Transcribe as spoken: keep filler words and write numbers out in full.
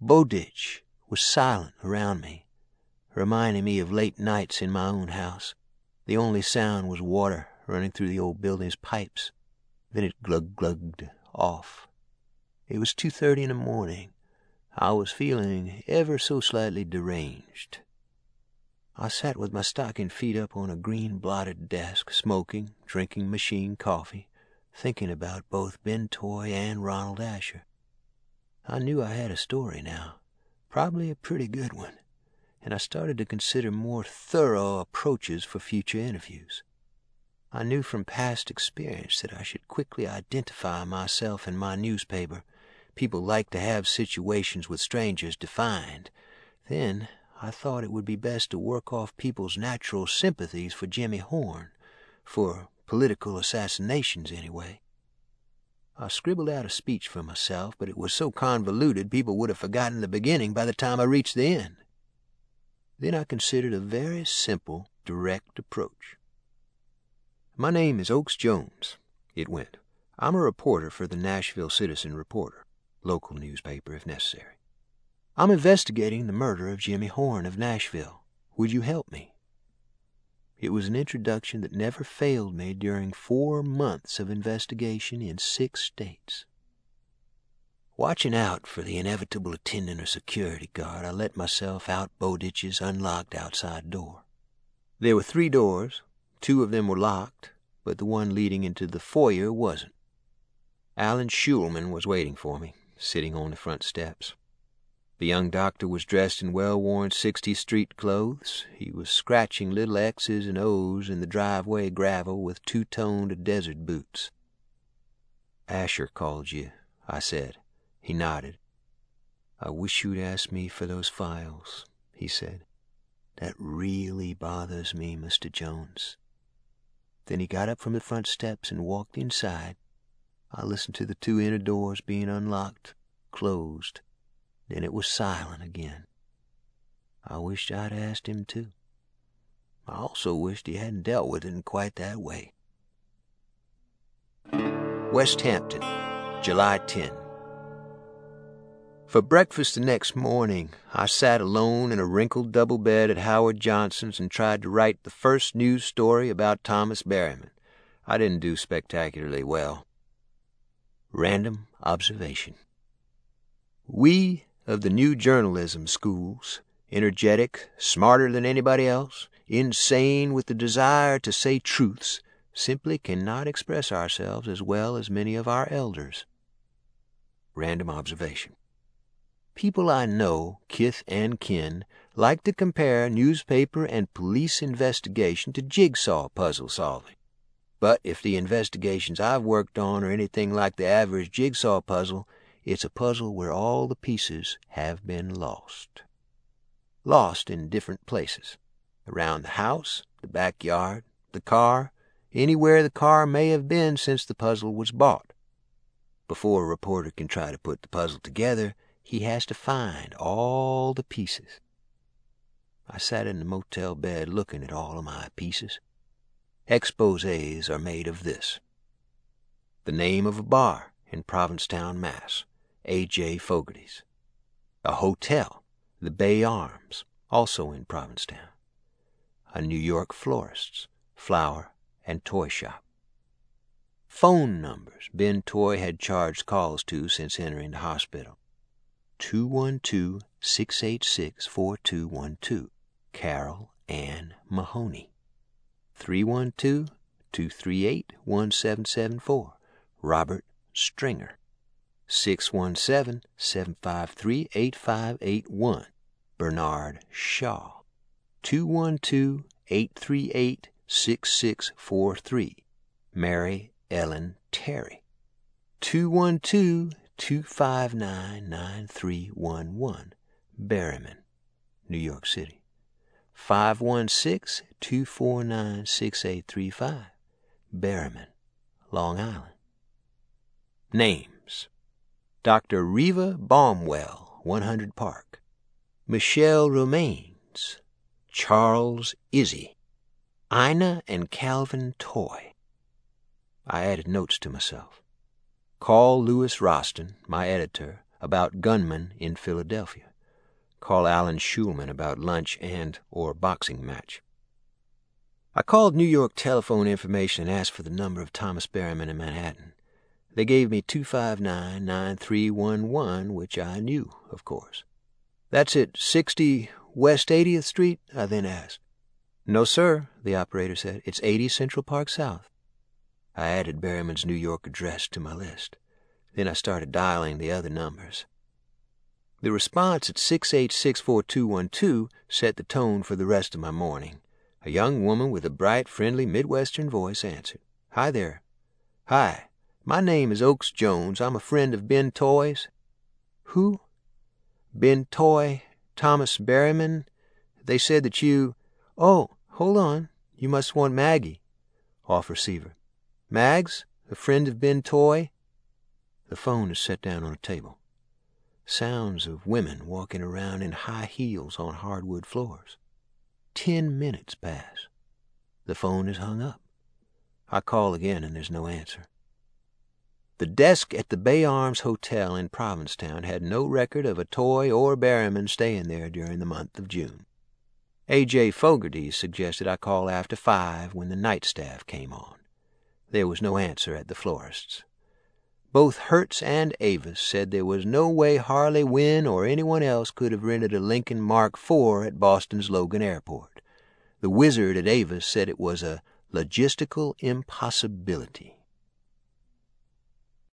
Bowditch was silent around me, reminding me of late nights in my own house. The only sound was water running through the old building's pipes. Then it glug-glugged off. It was two thirty in the morning. I was feeling ever so slightly deranged. I sat with my stocking feet up on a green-blotted desk, smoking, drinking machine coffee, thinking about both Ben Toy and Ronald Asher. I knew I had a story now, probably a pretty good one, and I started to consider more thorough approaches for future interviews. I knew from past experience that I should quickly identify myself in my newspaper. People like to have situations with strangers defined. Then I thought it would be best to work off people's natural sympathies for Jimmy Horn, for political assassinations anyway. I scribbled out a speech for myself, but it was so convoluted people would have forgotten the beginning by the time I reached the end. Then I considered a very simple, direct approach. "My name is Oakes Jones," it went. "I'm a reporter for the Nashville Citizen Reporter, local newspaper if necessary. I'm investigating the murder of Jimmy Horn of Nashville. Would you help me?" It was an introduction that never failed me during four months of investigation in six states. Watching out for the inevitable attendant or security guard, I let myself out Bowditch's unlocked outside door. There were three doors. Two of them were locked, but the one leading into the foyer wasn't. Alan Schulman was waiting for me, sitting on the front steps. The young doctor was dressed in well-worn sixtieth Street clothes. He was scratching little X's and O's in the driveway gravel with two-toned desert boots. "Asher called you," I said. He nodded. "I wish you'd asked me for those files," he said. "That really bothers me, Mister Jones." Then he got up from the front steps and walked inside. I listened to the two inner doors being unlocked, closed. Then it was silent again. I wished I'd asked him too. I also wished he hadn't dealt with it in quite that way. West Hampton, July tenth. For breakfast the next morning, I sat alone in a wrinkled double bed at Howard Johnson's and tried to write the first news story about Thomas Berryman. I didn't do spectacularly well. Random observation. We of the new journalism schools, energetic, smarter than anybody else, insane with the desire to say truths, simply cannot express ourselves as well as many of our elders. Random observation. People I know, kith and kin, like to compare newspaper and police investigation to jigsaw puzzle solving. But if the investigations I've worked on are anything like the average jigsaw puzzle, it's a puzzle where all the pieces have been lost. Lost in different places. Around the house, the backyard, the car, anywhere the car may have been since the puzzle was bought. Before a reporter can try to put the puzzle together, he has to find all the pieces. I sat in the motel bed looking at all of my pieces. Exposés are made of this. The name of a bar in Provincetown, Mass., A J Fogarty's. A hotel, the Bay Arms, also in Provincetown. A New York florist's, flower and toy shop. Phone numbers Ben Toy had charged calls to since entering the hospital. two one two, six eight six, four two one two, Carol Ann Mahoney. three one two, two three eight, one seven seven four, Robert Stringer. six one seven, seven five three, eight five eight one, Bernard Shaw. two one two, eight three eight, six six four three, Mary Ellen Terry. two one two, two five nine, nine three one one, Berryman, New York City. five one six, two four nine, six eight three five, Berryman, Long Island. Names: Doctor Reva Baumwell, one hundred Park. Michelle Romaines. Charles Izzy. Ina and Calvin Toy. I added notes to myself. Call Louis Roston, my editor, about gunmen in Philadelphia. Call Alan Schulman about lunch and or boxing match. I called New York telephone information and asked for the number of Thomas Berryman in Manhattan. They gave me two five nine, nine three one one, which I knew, of course. "That's at sixty West eightieth Street?" I then asked. "No, sir," the operator said. "It's eighty Central Park South." I added Berryman's New York address to my list. Then I started dialing the other numbers. The response at six eight six four two one two set the tone for the rest of my morning. A young woman with a bright, friendly Midwestern voice answered. "Hi there." "Hi. My name is Oakes Jones. I'm a friend of Ben Toy's." "Who?" "Ben Toy, Thomas Berryman. They said that you—" "Oh, hold on. You must want Maggie." Off receiver. "Mags, a friend of Ben Toy?" The phone is set down on a table. Sounds of women walking around in high heels on hardwood floors. Ten minutes pass. The phone is hung up. I call again and there's no answer. The desk at the Bay Arms Hotel in Provincetown had no record of a Toy or Berryman staying there during the month of June. A J Fogarty suggested I call after five when the night staff came on. There was no answer at the florist's. Both Hertz and Avis said there was no way Harley Wynn or anyone else could have rented a Lincoln Mark four at Boston's Logan Airport. The wizard at Avis said it was a logistical impossibility.